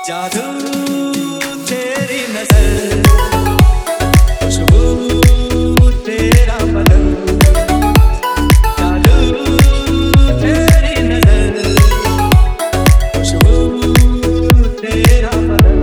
जादू तेरी नजर, खुशबू तेरा बदन, जादू तेरी नजर, खुशबू तेरा बदन,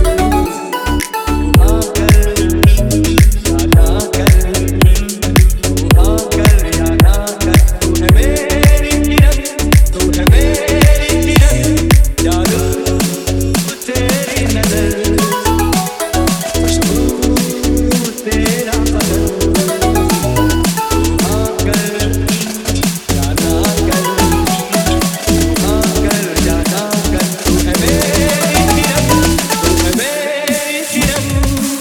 तू आकर या ना कर, तू आकर या ना कर, तू है मेरी किरण, तू है मेरी किरण, जादू तेरी नजर, खुशबू तेरा बदन, तू आकर या ना कर, तू आकर या ना कर, तू है मेरी किरण, तू है मेरी किरण।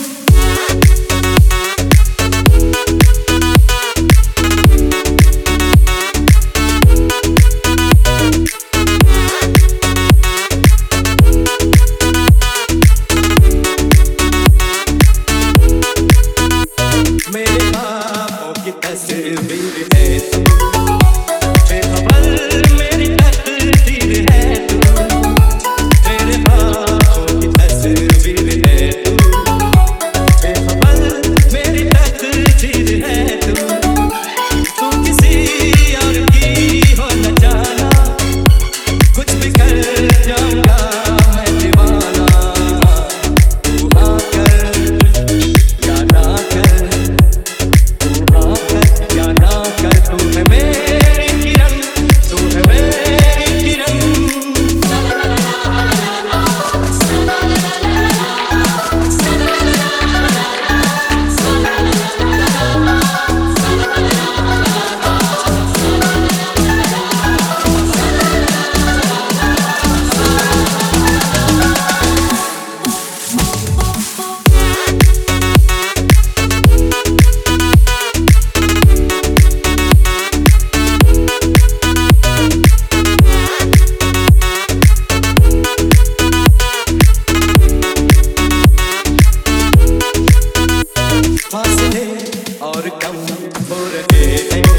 मेरे ख्वाबों की तस्वीर है तू, बेखबर मेरी तकदीर है तू, मेरे ख्वाबों की तस्वीर है तू, बेखबर मेरी तकदीर है तू, तू किसी और की हो न जाना, कुछ भी कर जाऊंगा मैं दीवाना, तू आकर या ना कर, या ना कर, तू है मेरी किरण, तू है मेरी किरण। फासले और कम हो रहे हैं,